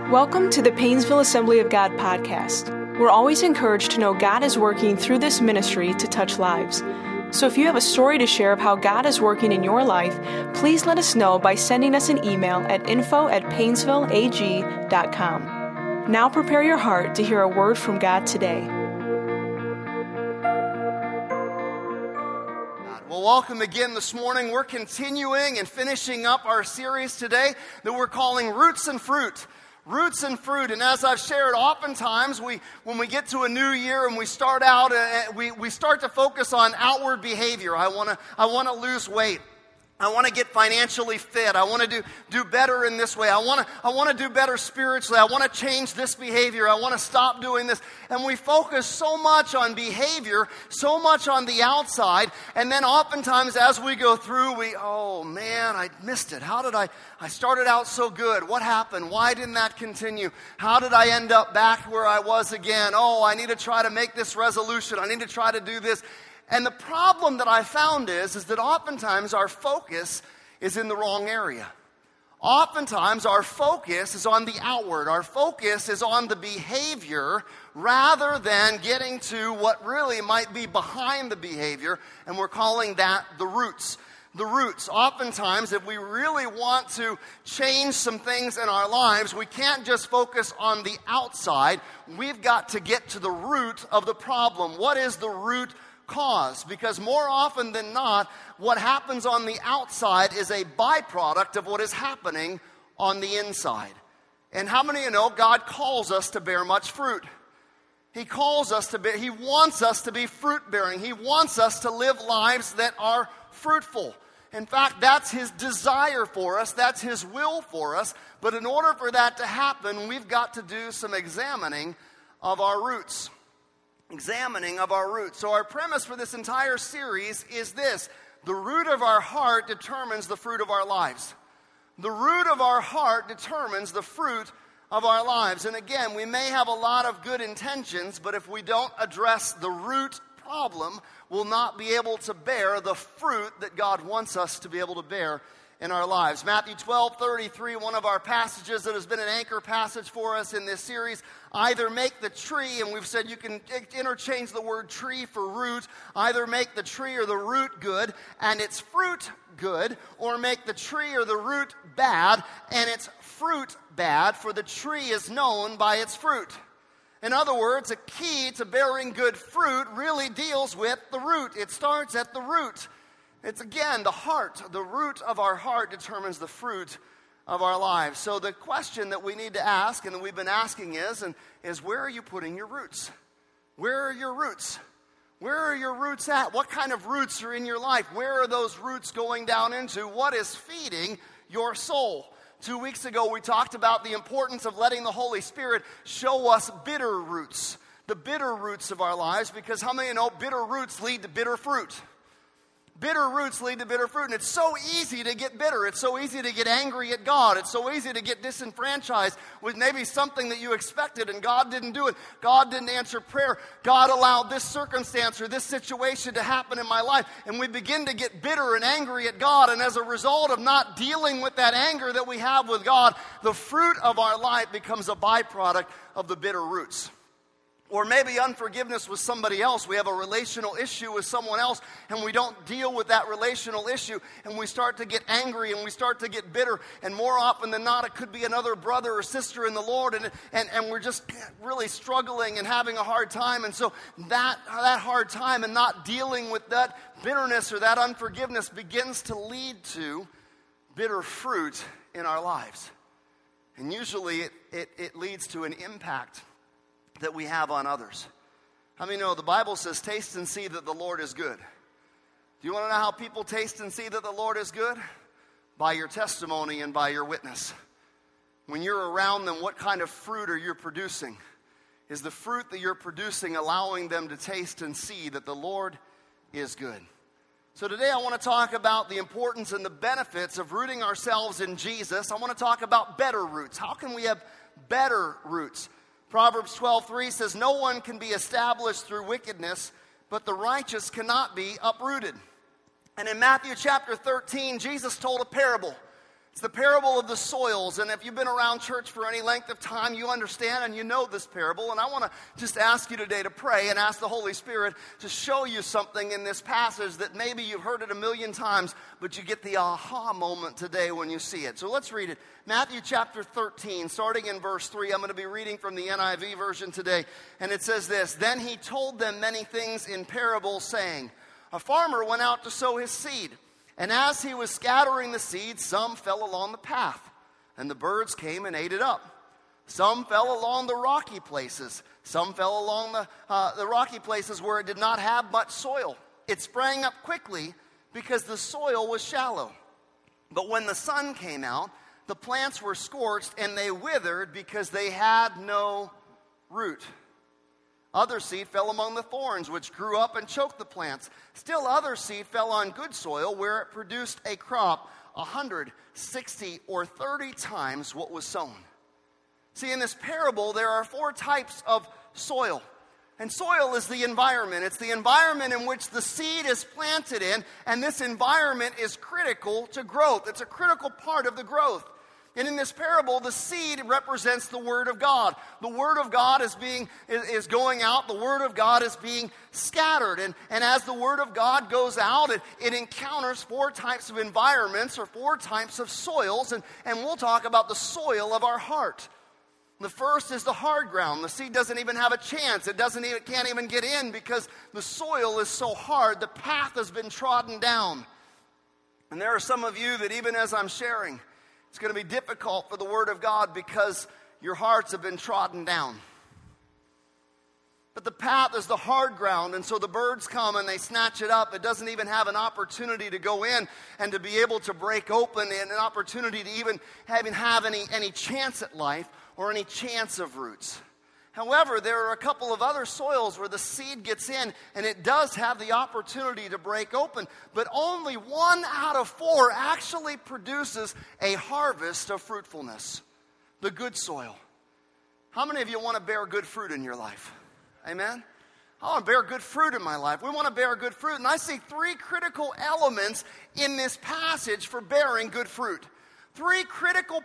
Welcome to the Painesville Assembly of God podcast. We're always encouraged to know God is working through this ministry to touch lives. So if you have a story to share of how God is working in your life, please let us know by sending us an email at info@painesvilleag.com. Now prepare your heart to hear a word from God today. Well, welcome again this morning. We're continuing and finishing up our series today that we're calling Roots and Fruit. Roots and fruit, and as I've shared, oftentimes when we get to a new year and we start out, we start to focus on outward behavior. I want to lose weight. I want to get financially fit. I want to do better in this way. I want to do better spiritually. I want to change this behavior. I want to stop doing this. And we focus so much on behavior, so much on the outside, and then oftentimes as we go through, oh man, I missed it. I started out so good. What happened? Why didn't that continue? How did I end up back where I was again? Oh, I need to try to make this resolution. I need to try to do this. And the problem that I found is that oftentimes our focus is in the wrong area. Oftentimes our focus is on the outward. Our focus is on the behavior rather than getting to what really might be behind the behavior, and we're calling that the roots. The roots. Oftentimes, if we really want to change some things in our lives, we can't just focus on the outside. We've got to get to the root of the problem. What is the root cause? Because more often than not, what happens on the outside is a byproduct of what is happening on the inside. And how many of you know God calls us to bear much fruit? He calls us to bear, He wants us to be fruit-bearing. He wants us to live lives that are fruitful. In fact, that's His desire for us. That's His will for us. But in order for that to happen, we've got to do some examining of our roots. Examining of our roots. So our premise for this entire series is this: the root of our heart determines the fruit of our lives. The root of our heart determines the fruit of our lives. And again, we may have a lot of good intentions, but if we don't address the root problem, we'll not be able to bear the fruit that God wants us to be able to bear in our lives. Matthew 12:33, one of our passages that has been an anchor passage for us in this series. Either make the tree, and we've said you can interchange the word tree for root, either make the tree or the root good and its fruit good, or make the tree or the root bad and its fruit bad, for the tree is known by its fruit. In other words, a key to bearing good fruit really deals with the root. It starts at the root. It's again the heart. The root of our heart determines the fruit of our lives. So the question that we need to ask, and that we've been asking is where are you putting your roots? Where are your roots? Where are your roots at? What kind of roots are in your life? Where are those roots going down into? What is feeding your soul? 2 weeks ago, we talked about the importance of letting the Holy Spirit show us bitter roots, the bitter roots of our lives, because how many know bitter roots lead to bitter fruit? Bitter roots lead to bitter fruit, and it's so easy to get bitter. It's so easy to get angry at God. It's so easy to get disenfranchised with maybe something that you expected and God didn't do it. God didn't answer prayer. God allowed this circumstance or this situation to happen in my life, and we begin to get bitter and angry at God, and as a result of not dealing with that anger that we have with God, the fruit of our life becomes a byproduct of the bitter roots. Or maybe unforgiveness with somebody else. We have a relational issue with someone else, and we don't deal with that relational issue, and we start to get angry, and we start to get bitter, and more often than not, it could be another brother or sister in the Lord, and we're just really struggling and having a hard time, and so that hard time and not dealing with that bitterness or that unforgiveness begins to lead to bitter fruit in our lives. And usually it leads to an impact that we have on others. How many know the Bible says, taste and see that the Lord is good? Do you want to know how people taste and see that the Lord is good? By your testimony and by your witness. When you're around them, what kind of fruit are you producing? Is the fruit that you're producing allowing them to taste and see that the Lord is good? So today I want to talk about the importance and the benefits of rooting ourselves in Jesus. I want to talk about better roots. How can we have better roots? Proverbs 12:3 says, no one can be established through wickedness, but the righteous cannot be uprooted. And in Matthew chapter 13, Jesus told a parable. It's the parable of the soils, and if you've been around church for any length of time, you understand and you know this parable, and I want to just ask you today to pray and ask the Holy Spirit to show you something in this passage that maybe you've heard it a million times, but you get the aha moment today when you see it. So let's read it. Matthew chapter 13, starting in verse 3. I'm going to be reading from the NIV version today, and it says this: "Then he told them many things in parables, saying, a farmer went out to sow his seed. And as he was scattering the seed, some fell along the path, and the birds came and ate it up. Some fell along the rocky places. Some fell along the rocky places where it did not have much soil. It sprang up quickly because the soil was shallow. But when the sun came out, the plants were scorched, and they withered because they had no root. Other seed fell among the thorns, which grew up and choked the plants. Still other seed fell on good soil, where it produced a crop 160 or 30 times what was sown." See, in this parable, there are 4 types of soil. And soil is the environment. It's the environment in which the seed is planted in, and this environment is critical to growth. It's a critical part of the growth. And in this parable, the seed represents the Word of God. The Word of God is going out. The Word of God is being scattered. And as the Word of God goes out, it encounters 4 types of environments or 4 types of soils. And we'll talk about the soil of our heart. The first is the hard ground. The seed doesn't even have a chance. It can't even get in because the soil is so hard. The path has been trodden down. And there are some of you that even as I'm sharing, it's going to be difficult for the Word of God because your hearts have been trodden down. But the path is the hard ground, and so the birds come and they snatch it up. It doesn't even have an opportunity to go in and to be able to break open, and an opportunity to even have any chance at life or any chance of roots. However, there are a couple of other soils where the seed gets in and it does have the opportunity to break open, but only 1 out of 4 actually produces a harvest of fruitfulness. The good soil. How many of you want to bear good fruit in your life? Amen? I want to bear good fruit in my life. We want to bear good fruit, and I see 3 critical elements in this passage for bearing good fruit. 3 critical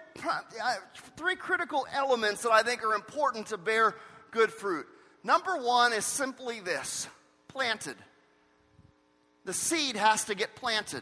elements that I think are important to bear good fruit. Number 1 is simply this: planted. The seed has to get planted.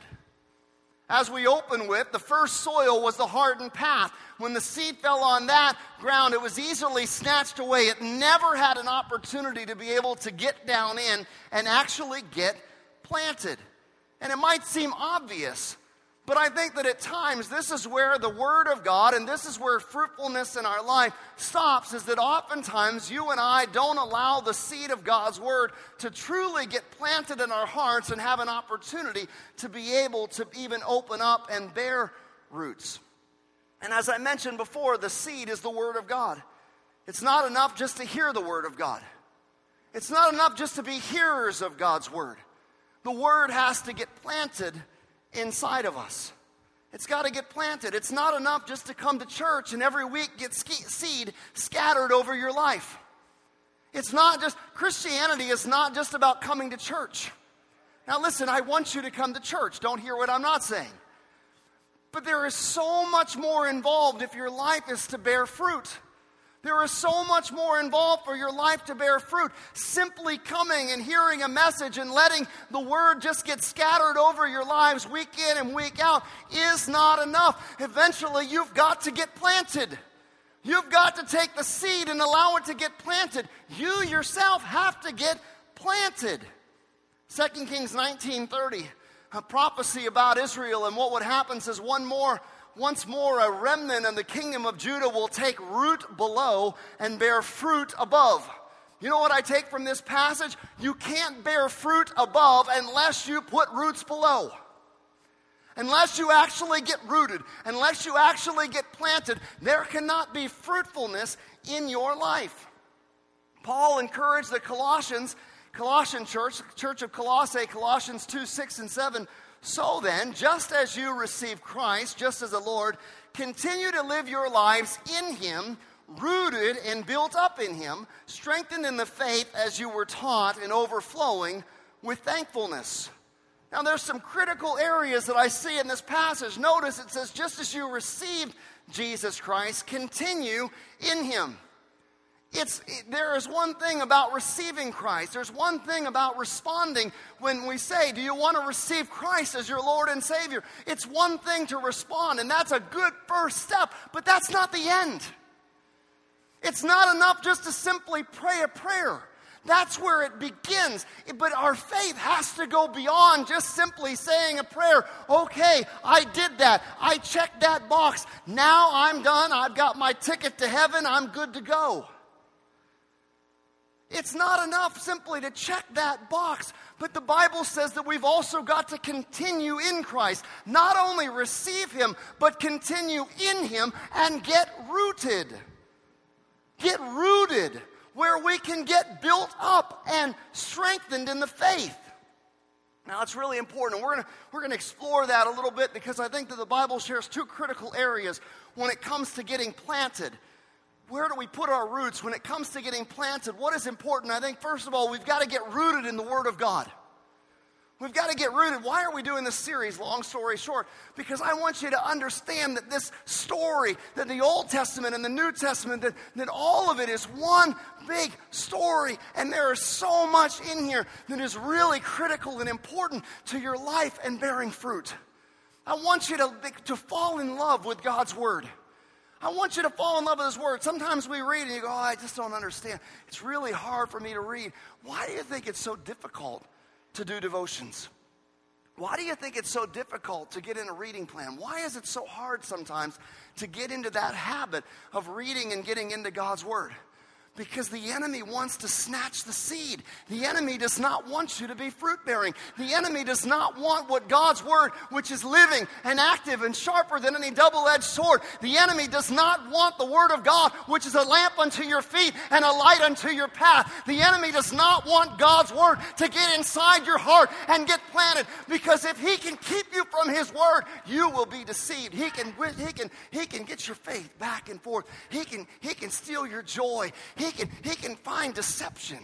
As we open with, the first soil was the hardened path. When the seed fell on that ground, it was easily snatched away. It never had an opportunity to be able to get down in and actually get planted. And it might seem obvious, but I think that at times this is where the Word of God, and this is where fruitfulness in our life stops, is that oftentimes you and I don't allow the seed of God's Word to truly get planted in our hearts and have an opportunity to be able to even open up and bear roots. And as I mentioned before, the seed is the Word of God. It's not enough just to hear the Word of God. It's not enough just to be hearers of God's Word. The Word has to get planted inside of us. It's got to get planted. It's not enough just to come to church and every week get seed scattered over your life. It's not just, Christianity is not just about coming to church. Now listen, I want you to come to church. Don't hear what I'm not saying. But there is so much more involved if your life is to bear fruit. There is so much more involved for your life to bear fruit. Simply coming and hearing a message and letting the Word just get scattered over your lives week in and week out is not enough. Eventually, you've got to get planted. You've got to take the seed and allow it to get planted. You yourself have to get planted. 2 Kings 19:30, a prophecy about Israel, and what would happen says, once more a remnant of the kingdom of Judah will take root below and bear fruit above. You know what I take from this passage? You can't bear fruit above unless you put roots below. Unless you actually get rooted, unless you actually get planted, there cannot be fruitfulness in your life. Paul encouraged the Colossian church of Colossae, Colossians 2:6 and 7, "So then, just as you received Christ, just as the Lord, continue to live your lives in Him, rooted and built up in Him, strengthened in the faith as you were taught, and overflowing with thankfulness." Now there's some critical areas that I see in this passage. Notice it says, just as you received Jesus Christ, continue in him. There is one thing about receiving Christ. There's one thing about responding when we say, do you want to receive Christ as your Lord and Savior? It's one thing to respond, and that's a good first step, but that's not the end. It's not enough just to simply pray a prayer. That's where it begins. But our faith has to go beyond just simply saying a prayer. Okay, I did that. I checked that box. Now I'm done. I've got my ticket to heaven. I'm good to go. It's not enough simply to check that box, but the Bible says that we've also got to continue in Christ. Not only receive him, but continue in him and get rooted. Get rooted where we can get built up and strengthened in the faith. Now, it's really important. We're going to explore that a little bit because I think that the Bible shares two critical areas when it comes to getting planted. Where do we put our roots when it comes to getting planted? What is important? I think, first of all, we've got to get rooted in the Word of God. We've got to get rooted. Why are we doing this series, long story short? Because I want you to understand that this story, that the Old Testament and the New Testament, that all of it is one big story. And there is so much in here that is really critical and important to your life and bearing fruit. I want you to fall in love with God's Word. I want you to fall in love with His Word. Sometimes we read and you go, oh, I just don't understand. It's really hard for me to read. Why do you think it's so difficult to do devotions? Why do you think it's so difficult to get in a reading plan? Why is it so hard sometimes to get into that habit of reading and getting into God's Word? Because the enemy wants to snatch the seed. The enemy does not want you to be fruit-bearing. The enemy does not want what God's Word, which is living and active and sharper than any double-edged sword. The enemy does not want the Word of God, which is a lamp unto your feet and a light unto your path. The enemy does not want God's Word to get inside your heart and get planted. Because if he can keep you from His Word, you will be deceived. He can get your faith back and forth. He can steal your joy. He can find deception.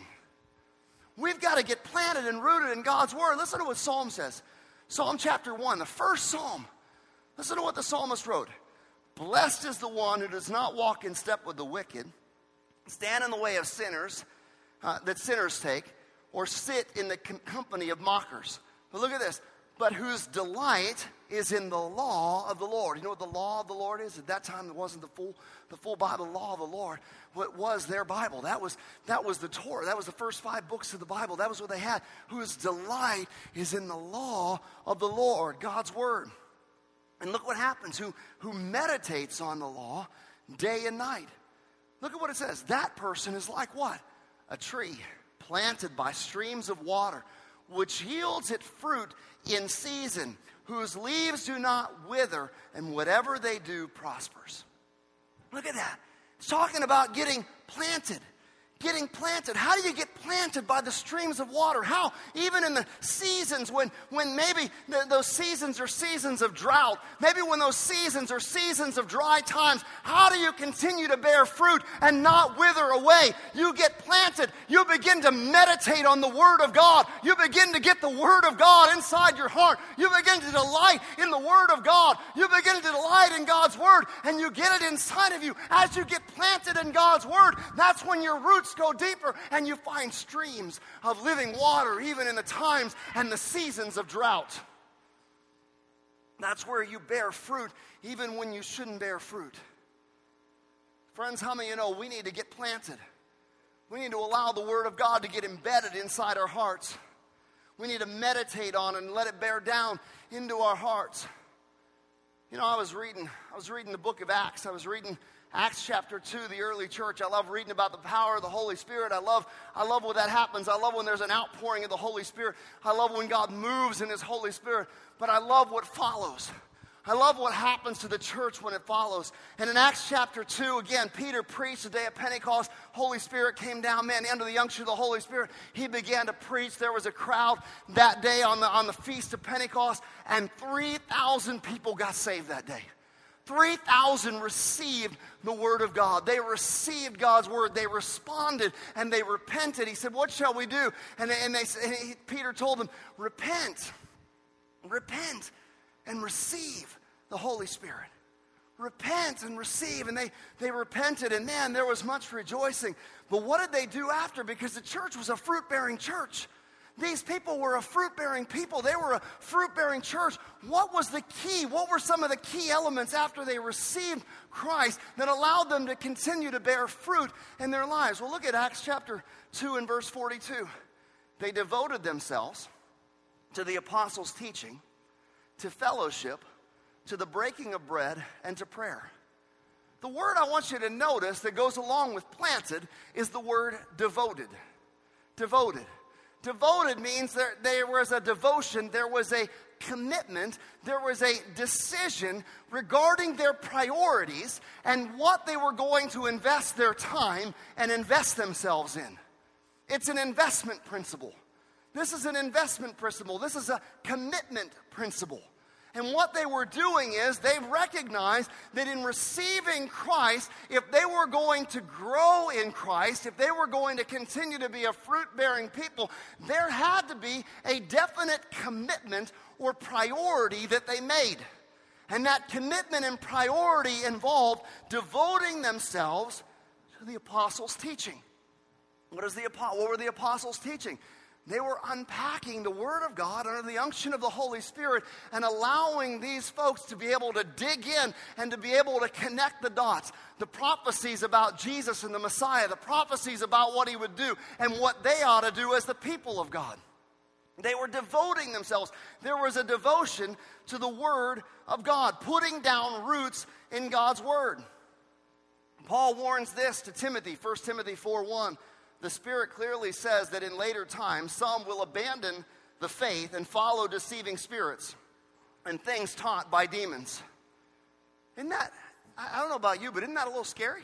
We've got to get planted and rooted in God's Word. Listen to what Psalm says. Psalm chapter 1, the first Psalm. Listen to what the psalmist wrote. Blessed is the one who does not walk in step with the wicked, stand in the way of sinners, that sinners take, or sit in the company of mockers. But look at this. But whose delight is in the law of the Lord. You know what the law of the Lord is? At that time, it wasn't the full Bible. The law of the Lord, what was their Bible? That was the Torah. That was the first 5 books of the Bible. That was what they had. Whose delight is in the law of the Lord, God's Word. And look what happens. Who meditates on the law day and night. Look at what it says. That person is like what? A tree planted by streams of water, which yields its fruit in season, whose leaves do not wither, and whatever they do prospers. Look at that. It's talking about getting planted. Getting planted. How do you get planted? By the streams of water? How? Even in the seasons when maybe those seasons are seasons of drought. Maybe when those seasons are seasons of dry times. How do you continue to bear fruit and not wither away? You get planted. You begin to meditate on the Word of God. You begin to get the Word of God inside your heart. You begin to delight in the Word of God. You begin to delight in God's Word, and you get it inside of you. As you get planted in God's Word, that's when your roots go deeper and you find streams of living water even in the times and the seasons of drought. That's where you bear fruit even when you shouldn't bear fruit. Friends, how many of you know we need to get planted? We need to allow the Word of God to get embedded inside our hearts. We need to meditate on it and let it bear down into our hearts. You know, I was reading the book of Acts. I was reading Acts chapter 2, the early church. I love reading about the power of the Holy Spirit. I love when that happens. I love when there's an outpouring of the Holy Spirit. I love when God moves in His Holy Spirit. But I love what follows. I love what happens to the church when it follows. And in Acts chapter 2, again, Peter preached the day of Pentecost. Holy Spirit came down, man, under the unction of the Holy Spirit. He began to preach. There was a crowd that day on the feast of Pentecost, and 3,000 people got saved that day. 3,000 received the Word of God. They received God's Word. They responded and they repented. He said, what shall we do? And Peter told them, repent. repent and receive the Holy Spirit. Repent and receive. And they repented, and man, there was much rejoicing. But what did they do after? Because the church was a fruit-bearing church. These people were a fruit-bearing people. They were a fruit-bearing church. What was the key? What were some of the key elements after they received Christ that allowed them to continue to bear fruit in their lives? Well, look at Acts chapter 2 and verse 42. They devoted themselves to the apostles' teaching, to fellowship, to the breaking of bread, and to prayer. The word I want you to notice that goes along with planted is the word devoted. Devoted. Devoted means there was a devotion, there was a commitment, there was a decision regarding their priorities and what they were going to invest their time and invest themselves in. It's an investment principle. This is an investment principle. This is a commitment principle. And what they were doing is they recognized that in receiving Christ, if they were going to grow in Christ, if they were going to continue to be a fruit-bearing people, there had to be a definite commitment or priority that they made. And that commitment and priority involved devoting themselves to the apostles' teaching. What were the apostles teaching? They were unpacking the Word of God under the unction of the Holy Spirit and allowing these folks to be able to dig in and to be able to connect the dots. The prophecies about Jesus and the Messiah, the prophecies about what He would do and what they ought to do as the people of God. They were devoting themselves. There was a devotion to the Word of God, putting down roots in God's Word. Paul warns this to Timothy, 1 Timothy 4:1. The Spirit clearly says that in later times, some will abandon the faith and follow deceiving spirits and things taught by demons. Isn't that, I don't know about you, but isn't that a little scary?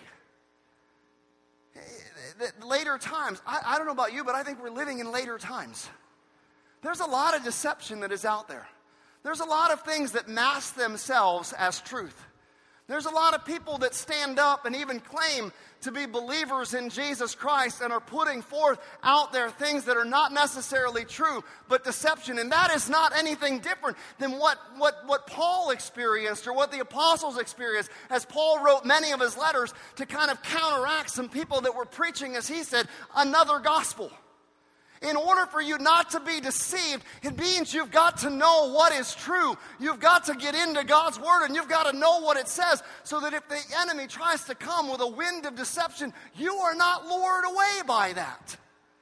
Later times, I don't know about you, but I think we're living in later times. There's a lot of deception that is out there. There's a lot of things that mask themselves as truth. There's a lot of people that stand up and even claim to be believers in Jesus Christ and are putting forth out there things that are not necessarily true, but deception. And that is not anything different than what Paul experienced or what the apostles experienced, as Paul wrote many of his letters to kind of counteract some people that were preaching, as he said, another gospel. In order for you not to be deceived, it means you've got to know what is true. You've got to get into God's Word and you've got to know what it says so that if the enemy tries to come with a wind of deception, you are not lured away by that.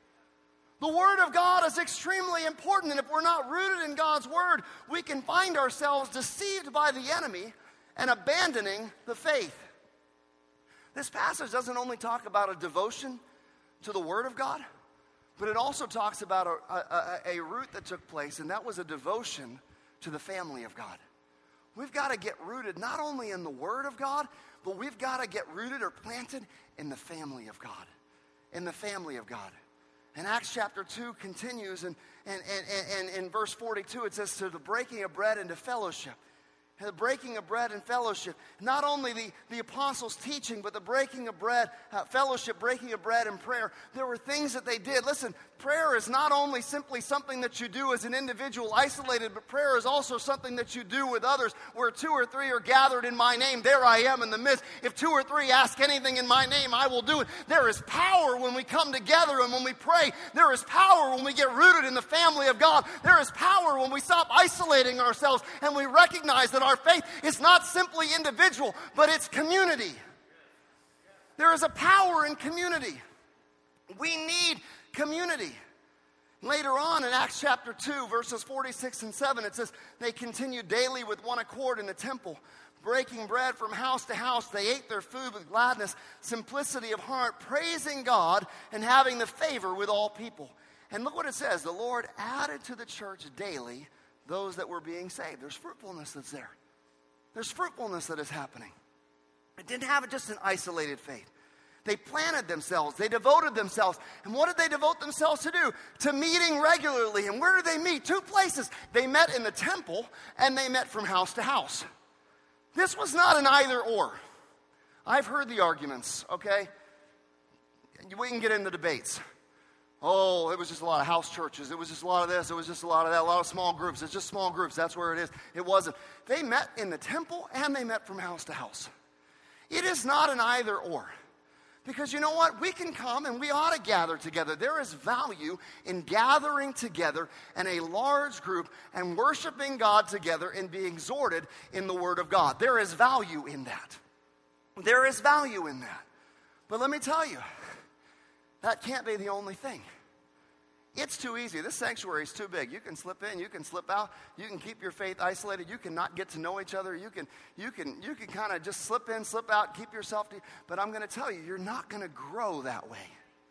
The Word of God is extremely important, and if we're not rooted in God's Word, we can find ourselves deceived by the enemy and abandoning the faith. This passage doesn't only talk about a devotion to the Word of God, but it also talks about a root that took place, and that was a devotion to the family of God. We've got to get rooted not only in the Word of God, but we've got to get rooted or planted in the family of God. In the family of God. And Acts chapter 2 continues, and in verse 42 it says, to the breaking of bread and to fellowship. And the breaking of bread and fellowship. Not only the apostles' teaching, but the breaking of bread, fellowship, breaking of bread and prayer. There were things that they did. Listen, prayer is not only simply something that you do as an individual isolated, but prayer is also something that you do with others. Where 2 or 3 are gathered in my name, there I am in the midst. If 2 or 3 ask anything in my name, I will do it. There is power when we come together and when we pray. There is power when we get rooted in the family of God. There is power when we stop isolating ourselves and we recognize that our faith is not simply individual, but it's community. There is a power in community. We need community. Later on in Acts chapter 2, verses 46 and 7, it says, they continued daily with one accord in the temple, breaking bread from house to house. They ate their food with gladness, simplicity of heart, praising God and having the favor with all people. And look what it says. The Lord added to the church daily those that were being saved. There's fruitfulness that's there. There's fruitfulness that is happening. It didn't have just an isolated faith. They planted themselves. They devoted themselves. And what did they devote themselves to do? To meeting regularly. And where did they meet? 2 places. They met in the temple and they met from house to house. This was not an either or. I've heard the arguments, okay? We can get into debates. Oh, it was just a lot of house churches. It was just a lot of this. It was just a lot of that, a lot of small groups. It's just small groups. That's where it is. It wasn't. They met in the temple and they met from house to house. It is not an either or. Because you know what? We can come and we ought to gather together. There is value in gathering together in a large group and worshiping God together and being exhorted in the Word of God. There is value in that. There is value in that. But let me tell you, that can't be the only thing. It's too easy. This sanctuary is too big. You can slip in, you can slip out, you can keep your faith isolated, you can not get to know each other, you can kind of just slip in, slip out, keep yourself but I'm going to tell you, you're not going to grow that way.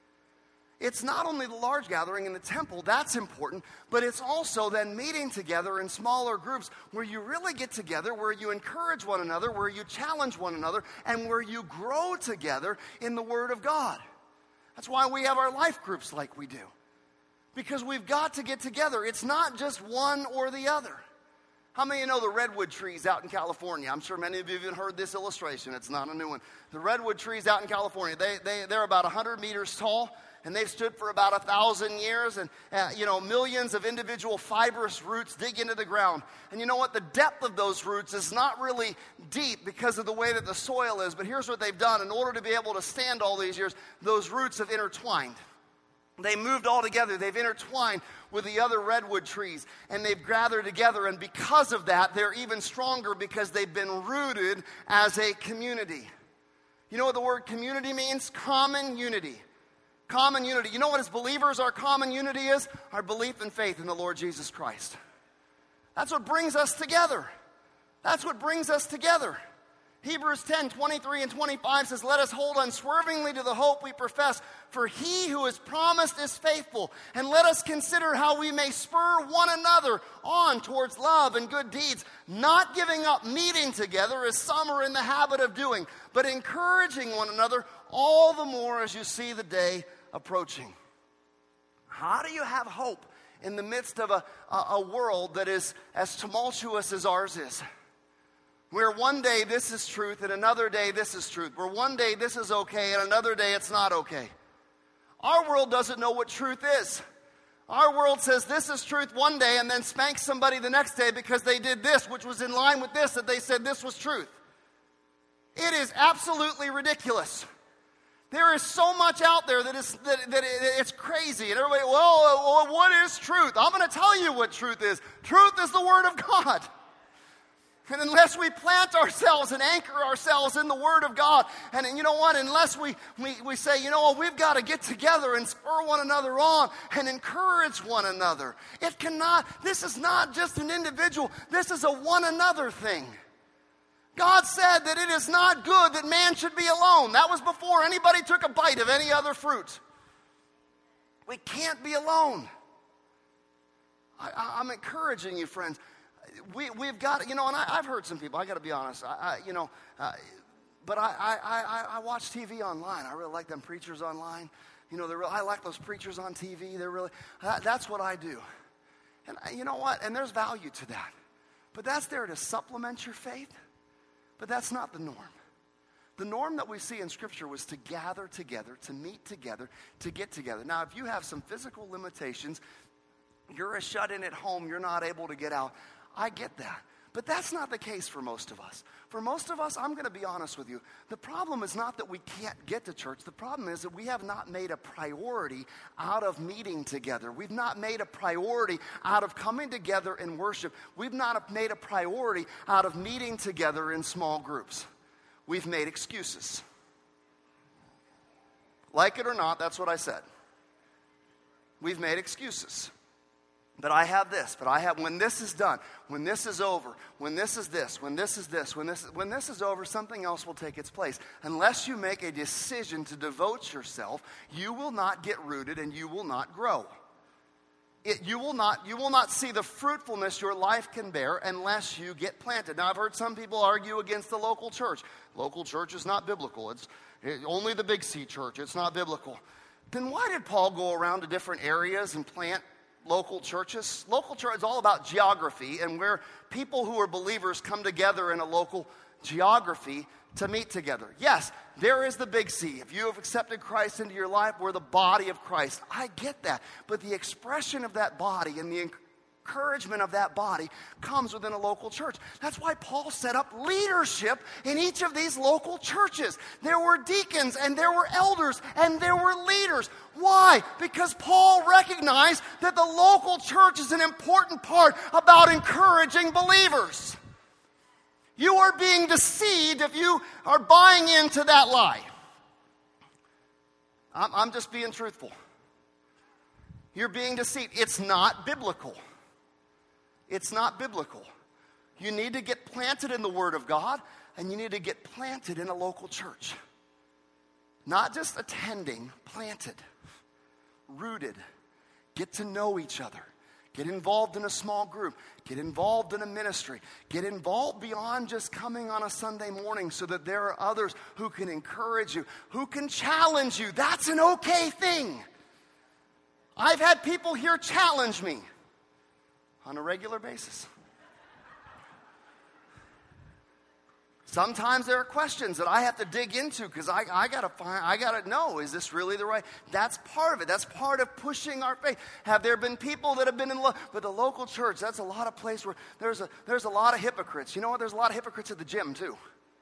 It's not only the large gathering in the temple, that's important, but it's also then meeting together in smaller groups where you really get together, where you encourage one another, where you challenge one another, and where you grow together in the Word of God. That's why we have our life groups like we do. Because we've got to get together. It's not just one or the other. How many of you know the redwood trees out in California? I'm sure many of you have even heard this illustration. It's not a new one. The redwood trees out in California, they're about 100 meters tall, and they've stood for about 1,000 years, and millions of individual fibrous roots dig into the ground. And you know what? The depth of those roots is not really deep because of the way that the soil is, but here's what they've done. In order to be able to stand all these years, those roots have intertwined. They moved all together. They've intertwined with the other redwood trees, and they've gathered together, and because of that, they're even stronger because they've been rooted as a community. You know what the word community means? Common unity. Common unity. You know what as believers our common unity is? Our belief and faith in the Lord Jesus Christ. That's what brings us together. That's what brings us together. Hebrews 10:23 and 25 says, "Let us hold unswervingly to the hope we profess, for he who has promised is faithful. And let us consider how we may spur one another on towards love and good deeds, not giving up meeting together as some are in the habit of doing, but encouraging one another all the more as you see the day approaching." How do you have hope in the midst of a world that is as tumultuous as ours is? Where one day this is truth and another day this is truth. Where one day this is okay and another day it's not okay. Our world doesn't know what truth is. Our world says this is truth one day and then spanks somebody the next day because they did this, which was in line with this, that they said this was truth. It is absolutely ridiculous. There is so much out there that it's crazy. And everybody, well, what is truth? I'm going to tell you what truth is. Truth is the Word of God. And unless we plant ourselves and anchor ourselves in the Word of God, and you know what, unless we say, you know what, we've got to get together and spur one another on and encourage one another. This is not just an individual, this is a one another thing. God said that it is not good that man should be alone. That was before anybody took a bite of any other fruit. We can't be alone. I'm encouraging you, friends. We've got, and I've heard some people, I got to be honest, but I watch TV online. I really like them preachers online. I like those preachers on TV. That's what I do. And you know what? And there's value to that. But that's there to supplement your faith. But that's not the norm. The norm that we see in Scripture was to gather together, to meet together, to get together. Now, if you have some physical limitations, you're a shut-in at home, you're not able to get out, I get that. But that's not the case for most of us. For most of us, I'm going to be honest with you, the problem is not that we can't get to church. The problem is that we have not made a priority out of meeting together. We've not made a priority out of coming together in worship. We've not made a priority out of meeting together in small groups. We've made excuses. Like it or not, that's what I said. We've made excuses. But I have this, when this is done, when this is over, when this is this, when this is this, when this is over, something else will take its place. Unless you make a decision to devote yourself, you will not get rooted and you will not grow. You will not see the fruitfulness your life can bear unless you get planted. Now, I've heard some people argue against the local church. Local church is not biblical. It's only the Big C church. It's not biblical. Then why did Paul go around to different areas and plant local churches? Local church is all about geography, and where people who are believers come together in a local geography, to meet together. Yes, there is the big C. If you have accepted Christ into your life, we're the body of Christ. I get that. But the expression of that body and the encouragement of that body comes within a local church. That's why Paul set up leadership in each of these local churches. There were deacons and there were elders and there were leaders. Why? Because Paul recognized that the local church is an important part about encouraging believers. You are being deceived if you are buying into that lie. I'm just being truthful. You're being deceived. It's not biblical. It's not biblical. You need to get planted in the Word of God, and you need to get planted in a local church. Not just attending, planted, rooted. Get to know each other. Get involved in a small group. Get involved in a ministry. Get involved beyond just coming on a Sunday morning so that there are others who can encourage you, who can challenge you. That's an okay thing. I've had people here challenge me on a regular basis. Sometimes there are questions that I have to dig into because I gotta know, is this really the right? That's part of it. That's part of pushing our faith. Have there been people that have been in love? But the local church, that's a lot of place where there's a lot of hypocrites. You know what? There's a lot of hypocrites at the gym too.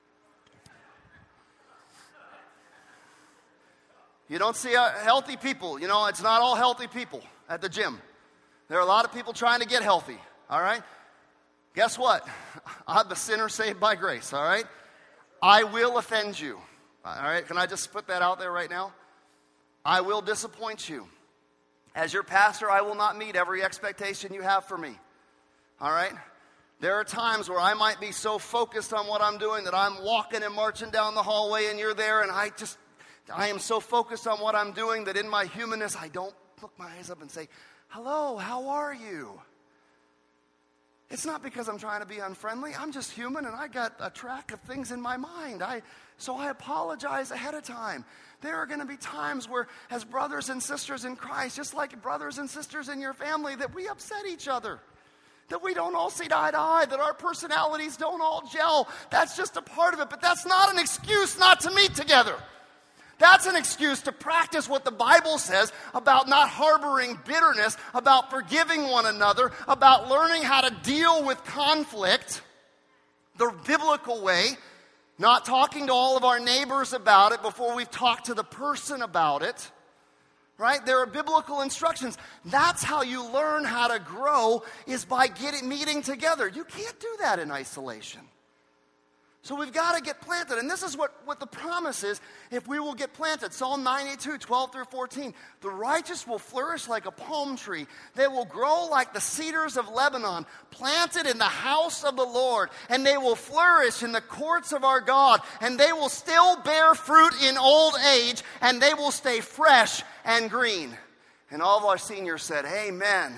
You don't see healthy people. You know, it's not all healthy people at the gym. There are a lot of people trying to get healthy, all right? Guess what? I'm the sinner saved by grace, all right? I will offend you, all right? Can I just put that out there right now? I will disappoint you. As your pastor, I will not meet every expectation you have for me, all right? There are times where I might be so focused on what I'm doing that I'm walking and marching down the hallway and you're there and I am so focused on what I'm doing that in my humanness, I don't look my eyes up and say, hello, how are you? It's not because I'm trying to be unfriendly. I'm just human and I got a track of things in my mind. So I apologize ahead of time. There are going to be times where, as brothers and sisters in Christ, just like brothers and sisters in your family, that we upset each other. That we don't all see eye to eye, that our personalities don't all gel. That's just a part of it, but that's not an excuse not to meet together. That's an excuse to practice what the Bible says about not harboring bitterness, about forgiving one another, about learning how to deal with conflict the biblical way, not talking to all of our neighbors about it before we've talked to the person about it, right? There are biblical instructions. That's how you learn how to grow, is by meeting together. You can't do that in isolation. So we've got to get planted. And this is what the promise is if we will get planted. Psalm 92, 12 through 14. The righteous will flourish like a palm tree. They will grow like the cedars of Lebanon, planted in the house of the Lord. And they will flourish in the courts of our God. And they will still bear fruit in old age. And they will stay fresh and green. And all of our seniors said, amen.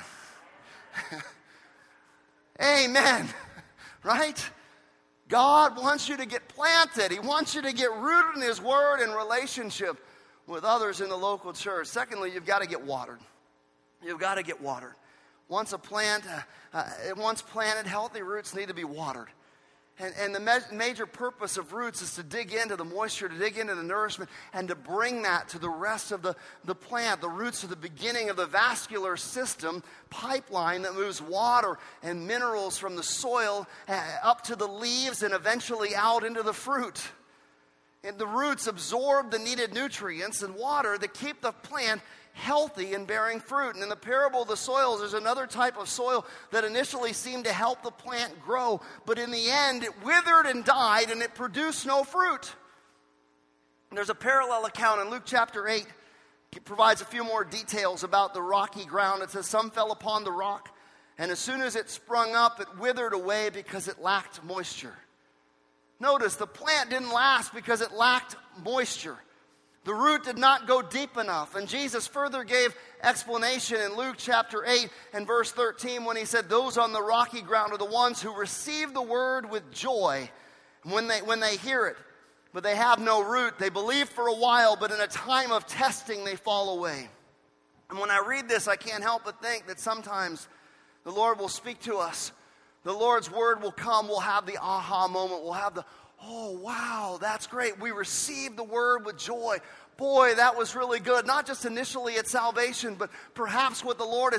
Amen. Right? God wants you to get planted. He wants you to get rooted in His Word and relationship with others in the local church. Secondly, you've got to get watered. You've got to get watered. Once planted, healthy roots need to be watered. And the major purpose of roots is to dig into the moisture, to dig into the nourishment, and to bring that to the rest of the plant. The roots are the beginning of the vascular system pipeline that moves water and minerals from the soil up to the leaves and eventually out into the fruit. And the roots absorb the needed nutrients and water that keep the plant healthy and bearing fruit. And in the parable of the soils, there's another type of soil that initially seemed to help the plant grow, but in the end it withered and died and it produced no fruit. And there's a parallel account in Luke chapter 8. It provides a few more details about the rocky ground. It says, some fell upon the rock, and as soon as it sprung up, it withered away because it lacked moisture. Notice, the plant didn't last because it lacked moisture. The root did not go deep enough. And Jesus further gave explanation in Luke chapter 8 and verse 13 when He said, those on the rocky ground are the ones who receive the word with joy when they hear it. But they have no root. They believe for a while, but in a time of testing they fall away. And when I read this, I can't help but think that sometimes the Lord will speak to us. The Lord's word will come. We'll have the aha moment. We'll have the, oh, wow, that's great. We received the word with joy. Boy, that was really good. Not just initially at salvation, but perhaps what the Lord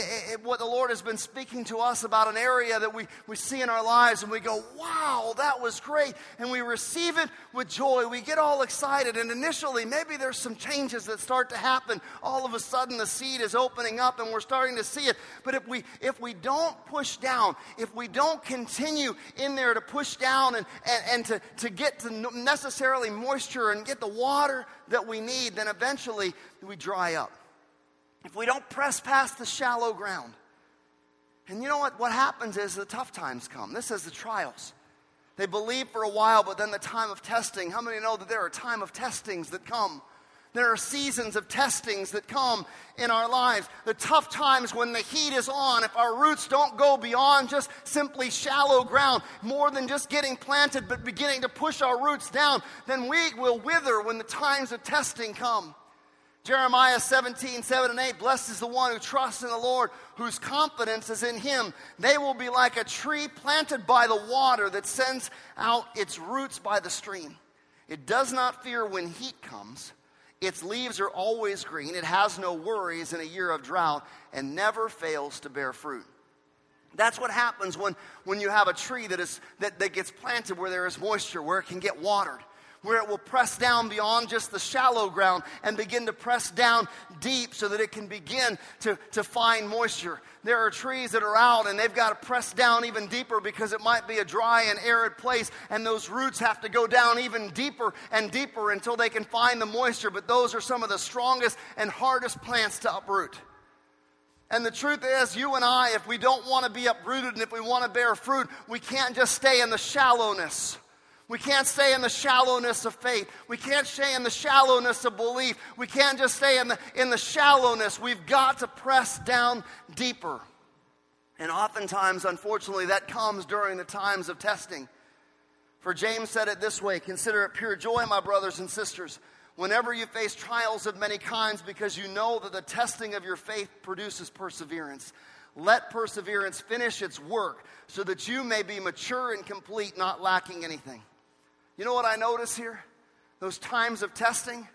has been speaking to us about an area that we see in our lives, and we go, wow, that was great. And we receive it with joy. We get all excited. And initially, maybe there's some changes that start to happen. All of a sudden, the seed is opening up, and we're starting to see it. But if we don't push down, if we don't continue in there to push down and to get to necessarily moisture and get the water that we need, then eventually we dry up. If we don't press past the shallow ground. And you know what happens is the tough times come. This is the trials. They believe for a while, but then the time of testing. How many know that there are time of testings that come? There are seasons of testings that come in our lives. The tough times when the heat is on, if our roots don't go beyond just simply shallow ground, more than just getting planted, but beginning to push our roots down, then we will wither when the times of testing come. Jeremiah 17:7-8, blessed is the one who trusts in the Lord, whose confidence is in him. They will be like a tree planted by the water that sends out its roots by the stream. It does not fear when heat comes. Its leaves are always green. It has no worries in a year of drought and never fails to bear fruit. That's what happens when you have a tree that gets planted where there is moisture, where it can get watered, where it will press down beyond just the shallow ground and begin to press down deep so that it can begin to find moisture. There are trees that are out and they've got to press down even deeper because it might be a dry and arid place, and those roots have to go down even deeper and deeper until they can find the moisture. But those are some of the strongest and hardest plants to uproot. And the truth is, you and I, if we don't want to be uprooted and if we want to bear fruit, we can't just stay in the shallowness. We can't stay in the shallowness of faith. We can't stay in the shallowness of belief. We can't just stay in the shallowness. We've got to press down deeper. And oftentimes, unfortunately, that comes during the times of testing. For James said it this way, consider it pure joy, my brothers and sisters, whenever you face trials of many kinds, because you know that the testing of your faith produces perseverance. Let perseverance finish its work so that you may be mature and complete, not lacking anything. You know what I notice here? Those times of testing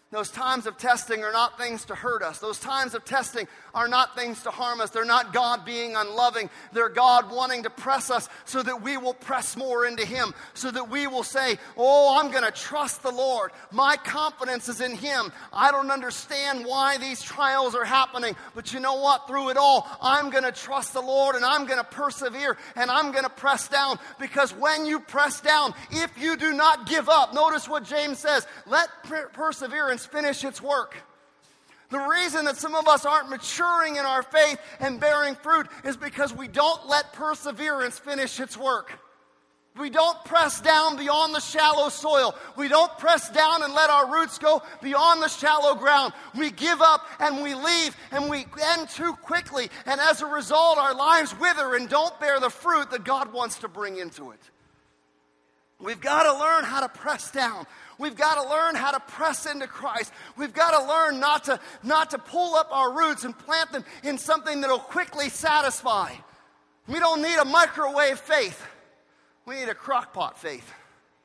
are not things to hurt us. Those times of testing are not things to harm us. They're not God being unloving. They're God wanting to press us so that we will press more into Him, so that we will say, oh, I'm going to trust the Lord. My confidence is in Him. I don't understand why these trials are happening, but you know what? Through it all, I'm going to trust the Lord, and I'm going to persevere, and I'm going to press down, because when you press down, if you do not give up, notice what James says, let perseverance finish its work. The reason that some of us aren't maturing in our faith and bearing fruit is because we don't let perseverance finish its work. We don't press down beyond the shallow soil. We don't press down and let our roots go beyond the shallow ground. We give up and we leave and we end too quickly. And as a result, our lives wither and don't bear the fruit that God wants to bring into it. We've got to learn how to press down. We've got to learn how to press into Christ. We've got to learn not to pull up our roots and plant them in something that will quickly satisfy. We don't need a microwave faith. We need a crock-pot faith.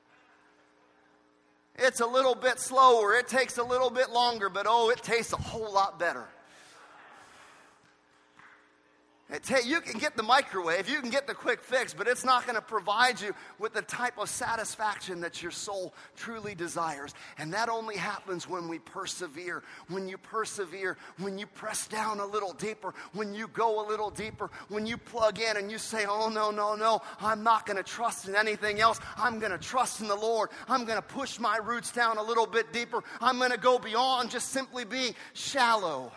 It's a little bit slower. It takes a little bit longer, but it tastes a whole lot better. You can get the microwave, you can get the quick fix, but it's not going to provide you with the type of satisfaction that your soul truly desires. And that only happens when we persevere. When you persevere, when you press down a little deeper, when you go a little deeper, when you plug in and you say, oh, no, I'm not going to trust in anything else. I'm going to trust in the Lord. I'm going to push my roots down a little bit deeper. I'm going to go beyond just simply being shallow.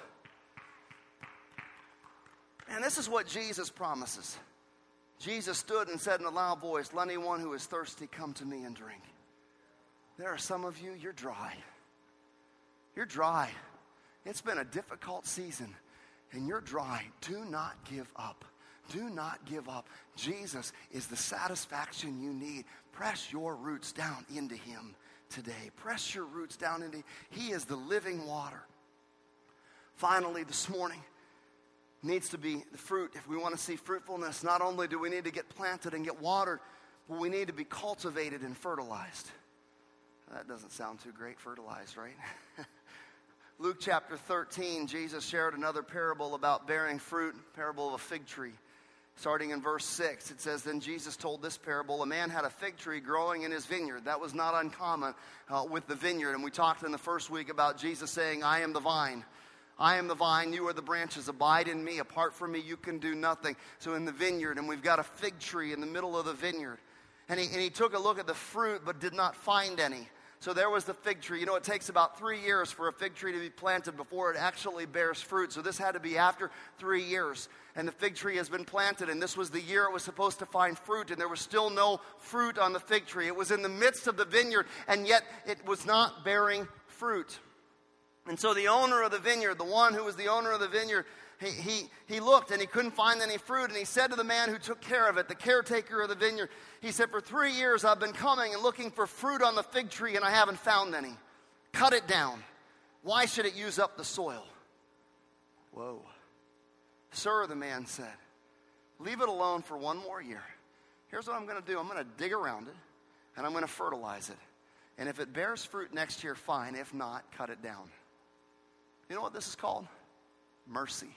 And this is what Jesus promises. Jesus stood and said in a loud voice, let anyone who is thirsty come to me and drink. There are some of you, you're dry. You're dry. It's been a difficult season, and you're dry. Do not give up. Do not give up. Jesus is the satisfaction you need. Press your roots down into Him today. Press your roots down into Him. He is the living water. Finally, this morning, needs to be the fruit. If we want to see fruitfulness, not only do we need to get planted and get watered, but we need to be cultivated and fertilized. That doesn't sound too great, fertilized, right? Luke chapter 13, Jesus shared another parable about bearing fruit, parable of a fig tree. Starting in verse 6, it says, "Then Jesus told this parable. A man had a fig tree growing in his vineyard." That was not uncommon with the vineyard. And we talked in the first week about Jesus saying, "I am the vine. I am the vine, you are the branches. Abide in me. Apart from me, you can do nothing." So in the vineyard, and we've got a fig tree in the middle of the vineyard. And he took a look at the fruit, but did not find any. So there was the fig tree. You know, it takes about 3 years for a fig tree to be planted before it actually bears fruit. So this had to be after 3 years. And the fig tree has been planted, and this was the year it was supposed to find fruit, and there was still no fruit on the fig tree. It was in the midst of the vineyard, and yet it was not bearing fruit. And so the owner of the vineyard, the one who was the owner of the vineyard, he looked and he couldn't find any fruit. And he said to the man who took care of it, the caretaker of the vineyard, he said, "For 3 years I've been coming and looking for fruit on the fig tree, and I haven't found any. Cut it down. Why should it use up the soil?" Whoa. "Sir," the man said, "leave it alone for 1 more year. Here's what I'm going to do. I'm going to dig around it, and I'm going to fertilize it. And if it bears fruit next year, fine. If not, cut it down." You know what this is called? Mercy.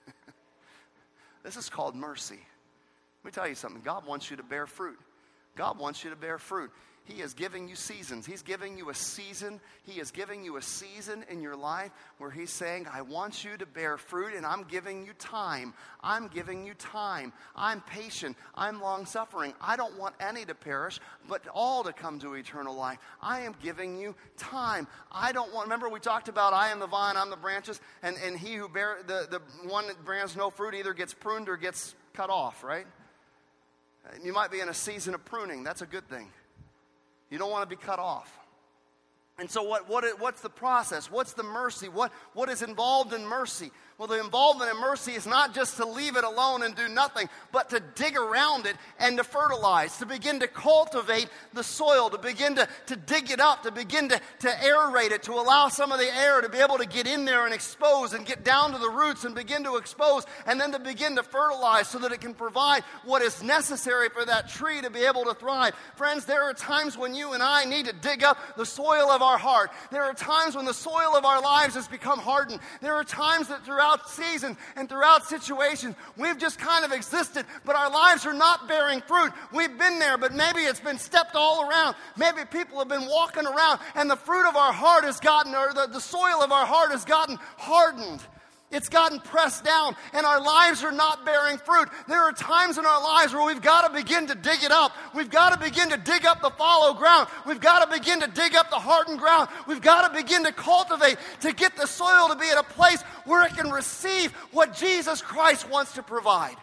This is called mercy. Let me tell you something. God wants you to bear fruit. God wants you to bear fruit. He is giving you seasons. He's giving you a season. He is giving you a season in your life where he's saying, "I want you to bear fruit, and I'm giving you time. I'm giving you time. I'm patient. I'm long-suffering. I don't want any to perish, but all to come to eternal life. I am giving you time. I don't want," remember we talked about I am the vine, I'm the branches, and he who bears, the one that bears no fruit either gets pruned or gets cut off, right? You might be in a season of pruning. That's a good thing. You don't want to be cut off. And so what's the process? What's the mercy? What is involved in mercy? Well, the involvement in mercy is not just to leave it alone and do nothing, but to dig around it and to fertilize, to begin to cultivate the soil, to begin to dig it up, to begin to aerate it, to allow some of the air to be able to get in there and expose and get down to the roots and begin to expose, and then to begin to fertilize so that it can provide what is necessary for that tree to be able to thrive. Friends, there are times when you and I need to dig up the soil of our heart. There are times when the soil of our lives has become hardened. There are times that throughout seasons and throughout situations we've just kind of existed, but our lives are not bearing fruit. We've been there, but maybe it's been stepped all around. Maybe people have been walking around, and the fruit of our heart has gotten, or the soil of our heart has gotten hardened. It's gotten pressed down, and our lives are not bearing fruit. There are times in our lives where we've got to begin to dig it up. We've got to begin to dig up the fallow ground. We've got to begin to dig up the hardened ground. We've got to begin to cultivate to get the soil to be at a place where it can receive what Jesus Christ wants to provide.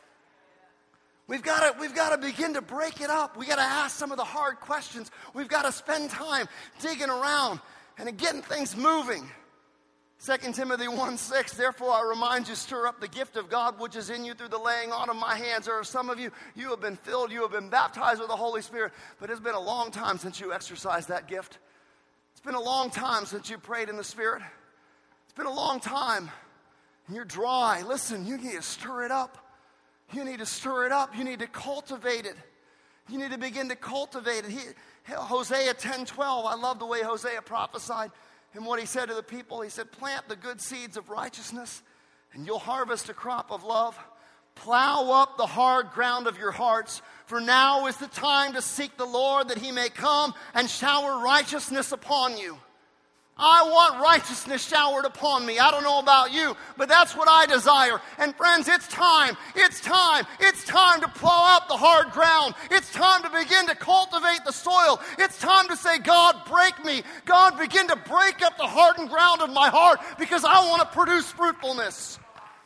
We've got to begin to break it up. We've got to ask some of the hard questions. We've got to spend time digging around and getting things moving. 2 Timothy 1:6, "Therefore I remind you, stir up the gift of God which is in you through the laying on of my hands." There are some of you, you have been filled, you have been baptized with the Holy Spirit, but it's been a long time since you exercised that gift. It's been a long time since you prayed in the Spirit. It's been a long time, and you're dry. Listen, you need to stir it up. You need to stir it up. You need to cultivate it. You need to begin to cultivate it. Hosea 10:12, I love the way Hosea prophesied. And what he said to the people, he said, "Plant the good seeds of righteousness, and you'll harvest a crop of love. Plow up the hard ground of your hearts, for now is the time to seek the Lord, that he may come and shower righteousness upon you." I want righteousness showered upon me. I don't know about you, but that's what I desire. And friends, it's time. It's time. It's time to plow up the hard ground. It's time to begin to cultivate the soil. It's time to say, "God, break me. God, begin to break up the hardened ground of my heart, because I want to produce fruitfulness."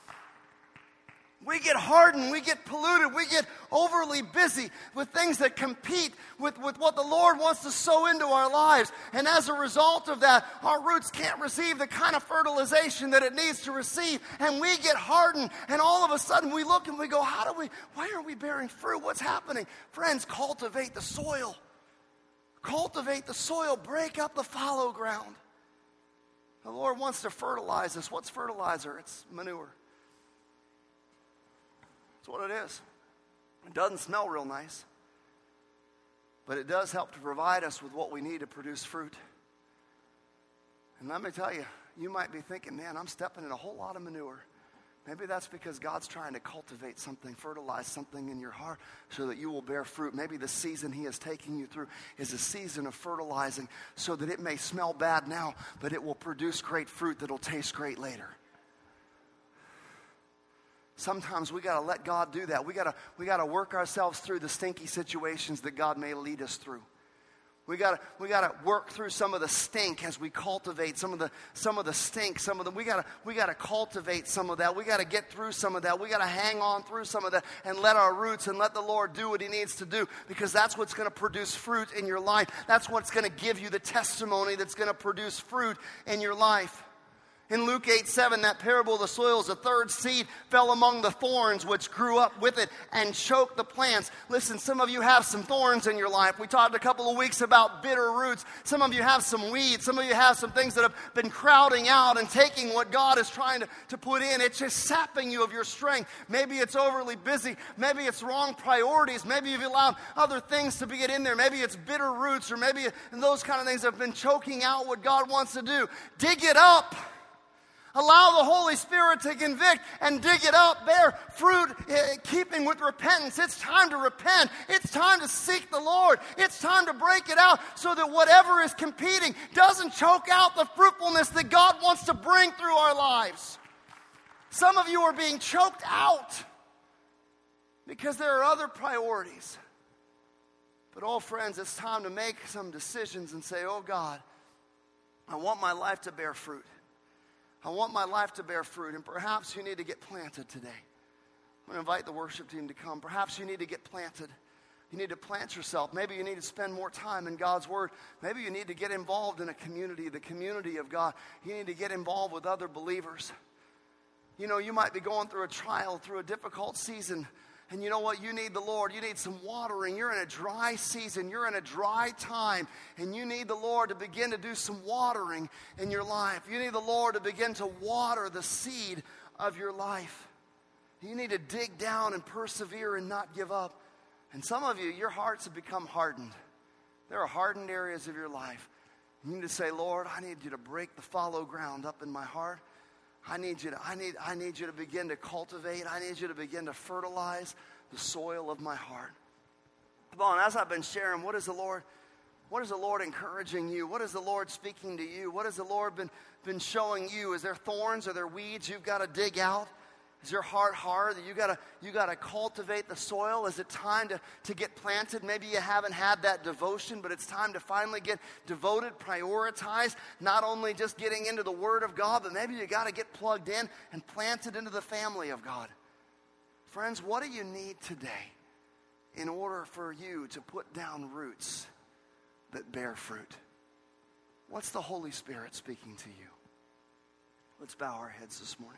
We get hardened, we get polluted, we get overly busy with things that compete with what the Lord wants to sow into our lives. And as a result of that, our roots can't receive the kind of fertilization that it needs to receive. And we get hardened, and all of a sudden we look and we go, why aren't we bearing fruit? What's happening? Friends, cultivate the soil. Cultivate the soil, break up the fallow ground. The Lord wants to fertilize us. What's fertilizer? It's manure. That's what it is. It doesn't smell real nice. But it does help to provide us with what we need to produce fruit. And let me tell you, you might be thinking, man, I'm stepping in a whole lot of manure. Maybe that's because God's trying to cultivate something, fertilize something in your heart so that you will bear fruit. Maybe the season he is taking you through is a season of fertilizing so that it may smell bad now, but it will produce great fruit that will taste great later. Sometimes we got to let God do that. We got to work ourselves through the stinky situations that God may lead us through. We got to work through some of the stink as we cultivate some of the stink. We got to cultivate some of that. We got to get through some of that. We got to hang on through some of that and let our roots and let the Lord do what he needs to do, because that's what's going to produce fruit in your life. That's what's going to give you the testimony that's going to produce fruit in your life. In Luke 8:7, that parable of the soils, the third seed fell among the thorns which grew up with it and choked the plants. Listen, some of you have some thorns in your life. We talked a couple of weeks about bitter roots. Some of you have some weeds. Some of you have some things that have been crowding out and taking what God is trying to put in. It's just sapping you of your strength. Maybe it's overly busy. Maybe it's wrong priorities. Maybe you've allowed other things to get in there. Maybe it's bitter roots, or maybe those kind of things have been choking out what God wants to do. Dig it up. Allow the Holy Spirit to convict and dig it up. Bear fruit, keeping with repentance. It's time to repent. It's time to seek the Lord. It's time to break it out so that whatever is competing doesn't choke out the fruitfulness that God wants to bring through our lives. Some of you are being choked out because there are other priorities. But oh, friends, it's time to make some decisions and say, oh God, I want my life to bear fruit. I want my life to bear fruit, and perhaps you need to get planted today. I'm going to invite the worship team to come. Perhaps you need to get planted. You need to plant yourself. Maybe you need to spend more time in God's Word. Maybe you need to get involved in a community, the community of God. You need to get involved with other believers. You know, you might be going through a trial, through a difficult season, and you know what? You need the Lord. You need some watering. You're in a dry season. You're in a dry time. And you need the Lord to begin to do some watering in your life. You need the Lord to begin to water the seed of your life. You need to dig down and persevere and not give up. And some of you, your hearts have become hardened. There are hardened areas of your life. You need to say, Lord, I need you to break the fallow ground up in my heart. I need you to begin to cultivate. I need you to begin to fertilize the soil of my heart. Come on, as I've been sharing, what is the Lord encouraging you? What is the Lord speaking to you? What has the Lord been showing you? Is there thorns? Are there weeds you've got to dig out? Is your heart hard that you got to cultivate the soil? Is it time to get planted? Maybe you haven't had that devotion, but it's time to finally get devoted, prioritized, not only just getting into the Word of God, but maybe you got to get plugged in and planted into the family of God. Friends, what do you need today in order for you to put down roots that bear fruit? What's the Holy Spirit speaking to you? Let's bow our heads this morning.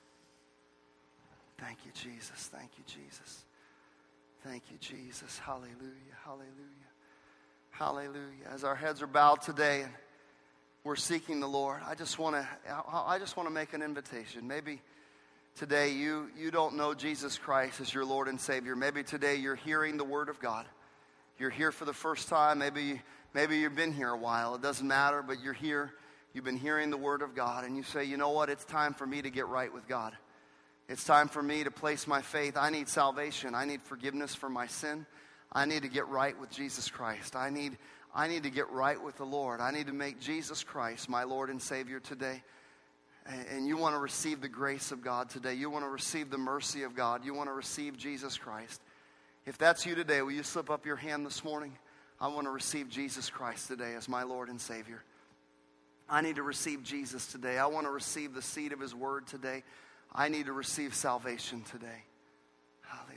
Thank you, Jesus. Thank you, Jesus. Thank you, Jesus. Hallelujah. Hallelujah. Hallelujah. As our heads are bowed today and we're seeking the Lord, I just want to make an invitation. Maybe today you don't know Jesus Christ as your Lord and Savior. Maybe today you're hearing the Word of God. You're here for the first time. Maybe you've been here a while. It doesn't matter, but you're here. You've been hearing the Word of God, and you say, you know what? It's time for me to get right with God. It's time for me to place my faith. I need salvation. I need forgiveness for my sin. I need to get right with Jesus Christ. I need to get right with the Lord. I need to make Jesus Christ my Lord and Savior today. And you want to receive the grace of God today. You want to receive the mercy of God. You want to receive Jesus Christ. If that's you today, will you slip up your hand this morning? I want to receive Jesus Christ today as my Lord and Savior. I need to receive Jesus today. I want to receive the seed of His Word today. I need to receive salvation today. Hallelujah.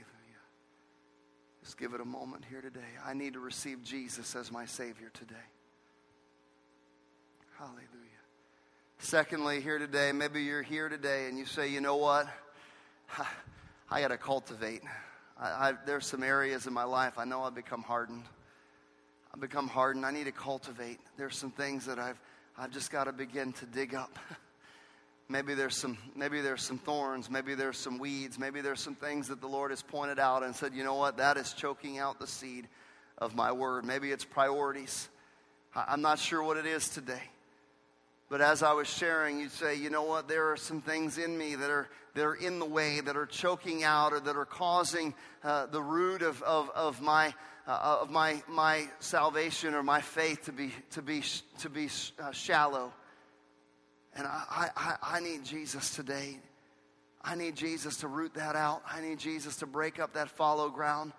Just give it a moment here today. I need to receive Jesus as my Savior today. Hallelujah. Secondly, here today, maybe you're here today and you say, you know what? I got to cultivate. There's some areas in my life I know I've become hardened. I've become hardened. I need to cultivate. There's some things that I've just got to begin to dig up. Maybe there's some thorns. Maybe there's some weeds. Maybe there's some things that the Lord has pointed out and said, you know what, that is choking out the seed of my word. Maybe it's priorities. I'm not sure what it is today. But as I was sharing, you'd say, you know what, there are some things in me that are in the way, that are choking out, or that are causing the root of my salvation or my faith to be shallow. And I need Jesus today. I need Jesus to root that out. I need Jesus to break up that fallow ground.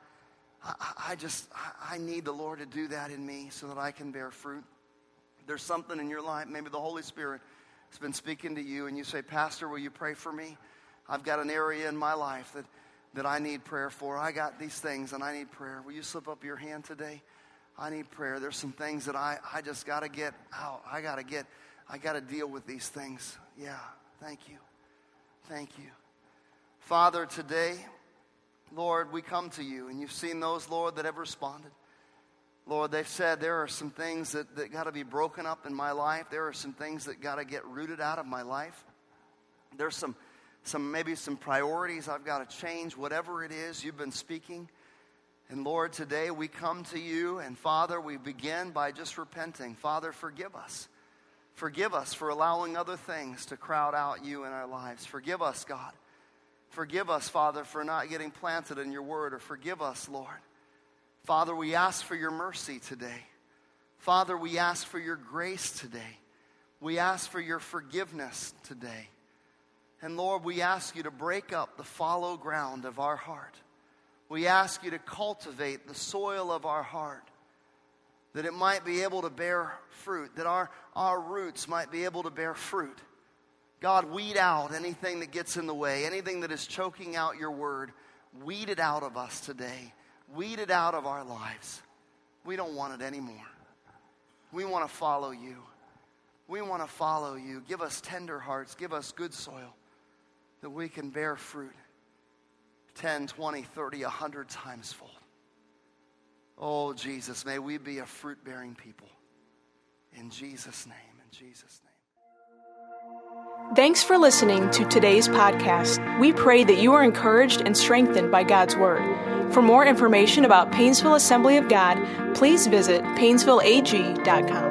I need the Lord to do that in me so that I can bear fruit. There's something in your life, maybe the Holy Spirit has been speaking to you, and you say, Pastor, will you pray for me? I've got an area in my life that I need prayer for. I got these things and I need prayer. Will you slip up your hand today? I need prayer. There's some things that I just got to get out. I got to deal with these things. Yeah, thank you. Thank you. Father, today, Lord, we come to you, and you've seen those, Lord, that have responded. Lord, they've said there are some things that got to be broken up in my life. There are some things that got to get rooted out of my life. There's maybe some priorities I've got to change, whatever it is you've been speaking. And Lord, today we come to you, and Father, we begin by just repenting. Father, forgive us. Forgive us for allowing other things to crowd out you in our lives. Forgive us, God. Forgive us, Father, for not getting planted in your word. Or forgive us, Lord. Father, we ask for your mercy today. Father, we ask for your grace today. We ask for your forgiveness today. And Lord, we ask you to break up the fallow ground of our heart. We ask you to cultivate the soil of our heart, that it might be able to bear fruit, that our roots might be able to bear fruit. God, weed out anything that gets in the way, anything that is choking out your word. Weed it out of us today. Weed it out of our lives. We don't want it anymore. We want to follow you. We want to follow you. Give us tender hearts. Give us good soil that we can bear fruit 10, 20, 30, 100 times fold. Oh, Jesus, may we be a fruit-bearing people. In Jesus' name, in Jesus' name. Thanks for listening to today's podcast. We pray that you are encouraged and strengthened by God's Word. For more information about Painesville Assembly of God, please visit painesvilleag.com.